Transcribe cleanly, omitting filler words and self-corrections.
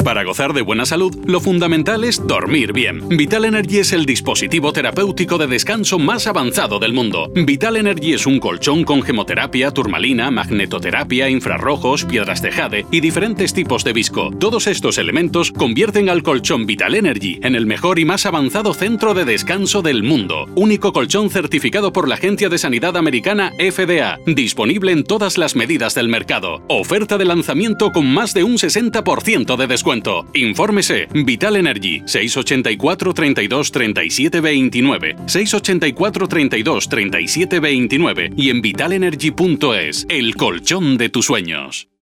Para gozar de buena salud, lo fundamental es dormir bien. Vital Energy es el dispositivo terapéutico de descanso más avanzado del mundo. Vital Energy es un colchón con gemoterapia, turmalina, magnetoterapia, infrarrojos, piedras de jade y diferentes tipos de visco. Todos estos elementos convierten al colchón Vital Energy en el mejor y más avanzado centro de descanso del mundo. Único colchón certificado por la Agencia de Sanidad Americana FDA. Disponible en todas las medidas del mercado. Oferta de lanzamiento con más de un 60% de descuento. Infórmese. Vital Energy 684 32 37 29 684 32 37 29 y en vitalenergy.es, el colchón de tus sueños.